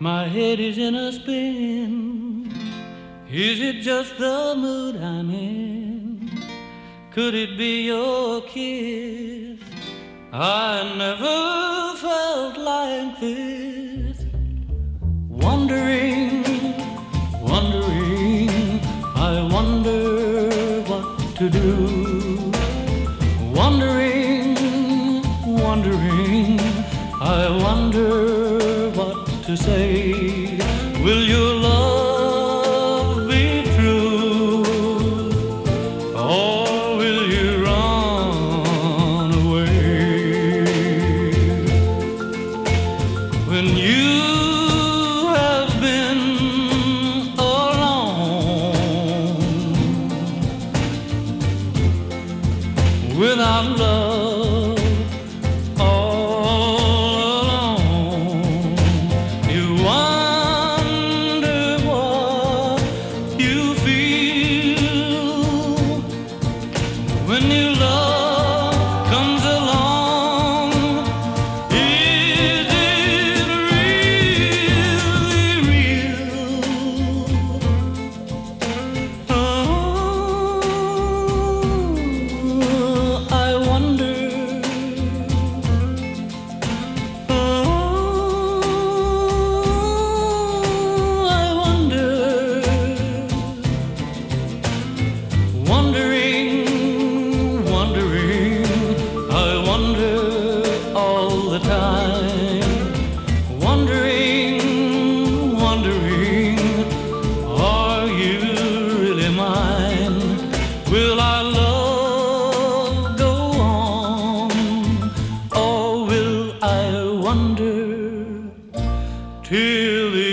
My head is in a spin. Is it just the mood I'm in? Could it be your kiss? I never felt like this. Wondering, wondering, I wonder what to do. Wondering, wondering, I wonder what to say. Will your love be true, or will you run away? When you have been alone without love, all alone, you wonder what you feel when new love comes along. Is it really real? Oh, I wonder. Oh, I wonder. Wondering, wondering, I wonder all the time. Wondering, wondering, are you really mine? Will our love go on, or will I wonder till the